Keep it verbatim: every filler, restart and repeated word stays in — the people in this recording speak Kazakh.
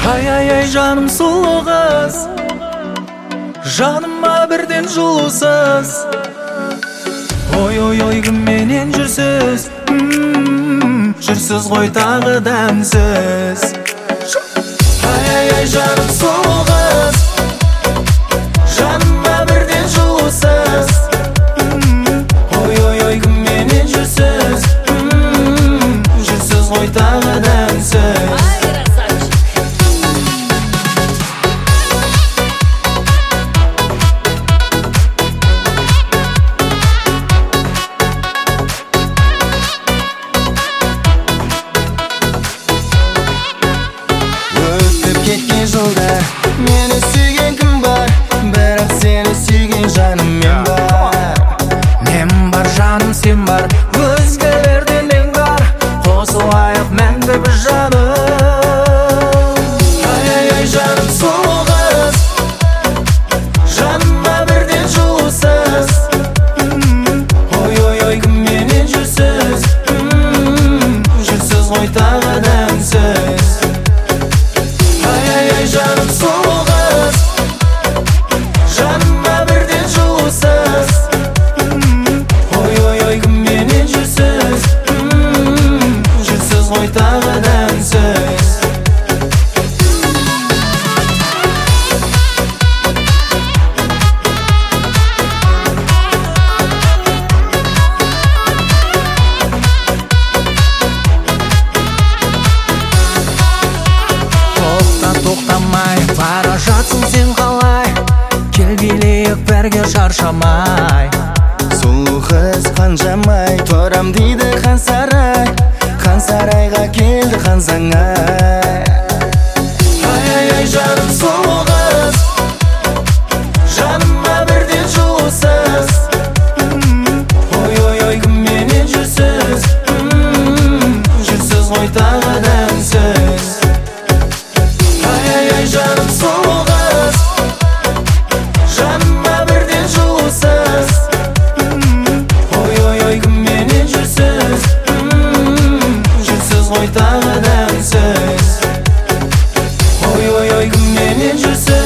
Ай ай ай жаным сұлу қыз, жаныма бірден жылусыз. Ой ой ой кімменен жүрсіз, жүрсіз ғой тағы дәмсіз. Ай ай ай жаным сұлу қыз, жаныма бірден жылусыз. Ой ой ой кімменен жүрсіз, жүрсіз ғой тағы дәмсіз. Кеткен жылдар мені сүйген кім бар, бірақ сені сүйген жаным мен бар. Мен бар жаным сен бар, өзгелерден нең бар, қосылайық мәңгі біз жаным. Ай ай ай жаным сұлу қыз, жаныма бірден жылусыз. Ой ой ой кімменен жүрсіз, жүрсіз ғой тағы дәмсіз. Жаным сұлу қыз, жаныма бірден жылусыз. Ой ой ой кімменен жүрсіз, жүрсіз ғой тағы дәмсіз. Тоқтамай бара жатсың сен қалай, кел билейік бірге шаршамай. Сұлу қыз қанжамай, торам дейді хан сарай, хан сарайға келді хан заңай. Ай ай ай жаным сұлу қыз, жаныма бірден жылусыз. Ой ой ой кімменен жүрсіз, жүрсіз ғой тағы дәмсіз. Жаным сұлу қыз, жаныма бірден жылусыз. Ой ой ой кімменен жүрсіз, жүрсіз ғой тағы дәмсіз. Ой ой ой кімменен жүрсіз.